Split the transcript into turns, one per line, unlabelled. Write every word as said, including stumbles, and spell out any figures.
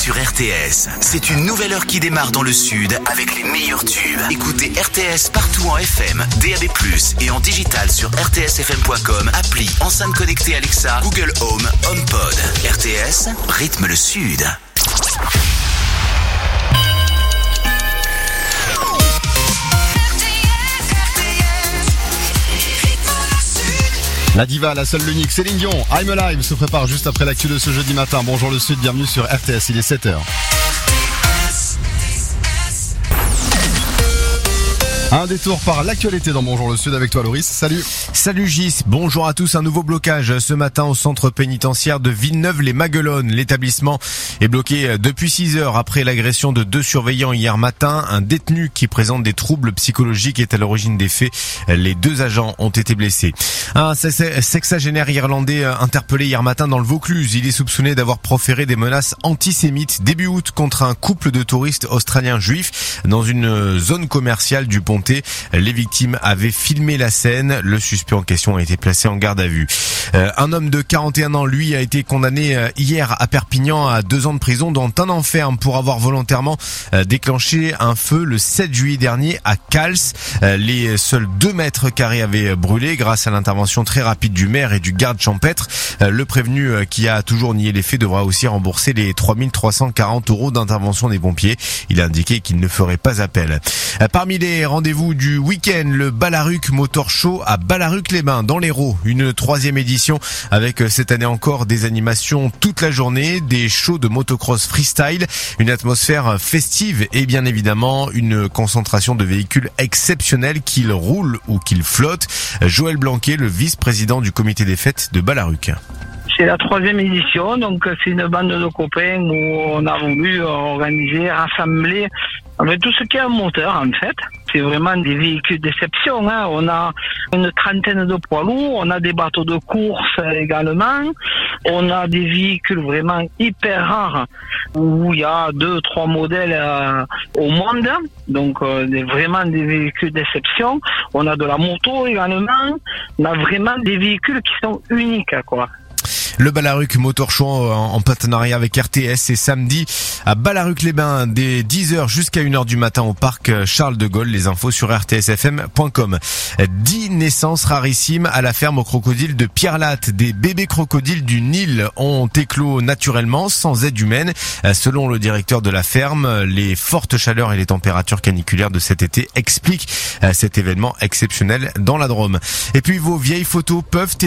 sur R T S. C'est une nouvelle heure qui démarre dans le sud avec les meilleurs tubes. Écoutez R T S partout en F M, D A B plus, et en digital sur r t s f m point com, appli, enceinte connectée Alexa, Google Home, HomePod. R T S, rythme le sud.
La diva, la seule, l'unique, Céline Dion, I'm Alive se prépare juste après l'actu de ce jeudi matin. Bonjour le Sud, bienvenue sur R T S, il est sept heures. Un détour par l'actualité dans Bonjour le Sud avec toi Loris, salut.
Salut Gis, bonjour à tous. Un nouveau blocage ce matin au centre pénitentiaire de Villeneuve-les-Maguelones. L'établissement est bloqué depuis six heures après l'agression de deux surveillants hier matin. Un détenu qui présente des troubles psychologiques est à l'origine des faits. Les deux agents ont été blessés. Un sexagénaire irlandais interpellé hier matin dans le Vaucluse. Il est soupçonné d'avoir proféré des menaces antisémites début août contre un couple de touristes australiens juifs dans une zone commerciale du Pontet. Les victimes avaient filmé la scène. Le suspect en question a été placé en garde à vue. Euh, un homme de quarante et un ans, lui, a été condamné euh, hier à Perpignan à deux ans de prison, dont un enferme pour avoir volontairement euh, déclenché un feu le sept juillet dernier à Cals. Euh, les seuls deux mètres carrés avaient brûlé grâce à l'intervention très rapide du maire et du garde champêtre. Euh, le prévenu, euh, qui a toujours nié les faits, devra aussi rembourser les trois mille trois cent quarante euros d'intervention des pompiers. Il a indiqué qu'il ne ferait pas appel. Euh, parmi les rendez-vous du week-end, le Balaruc Motor Show à Balaruc-les-Bains dans l'Hérault. Une troisième édition avec cette année encore des animations toute la journée, des shows de motocross freestyle, une atmosphère festive et bien évidemment une concentration de véhicules exceptionnels, qu'ils roulent ou qu'ils flottent. Joël Blanquet, le vice-président du comité des fêtes de Balaruc.
C'est la troisième édition, donc c'est une bande de copains où on a voulu organiser, rassembler avec tout ce qui est un moteur en fait. C'est vraiment des véhicules d'exception, hein. On a une trentaine de poids lourds, on a des bateaux de course également, on a des véhicules vraiment hyper rares où il y a deux, trois modèles euh, au monde, donc euh, des, vraiment des véhicules d'exception. On a de la moto également, on a vraiment des véhicules qui sont uniques, quoi.
Le Balaruc Motor Show en partenariat avec R T S, c'est samedi à Balaruc-les-Bains dès dix heures jusqu'à une heure du matin au parc Charles de Gaulle. Les infos sur r t s f m point com. dix naissances rarissimes à la ferme aux crocodiles de Pierre-Latte. Des bébés crocodiles du Nil ont éclos naturellement sans aide humaine. Selon le directeur de la ferme, les fortes chaleurs et les températures caniculaires de cet été expliquent cet événement exceptionnel dans la Drôme. Et puis vos vieilles photos peuvent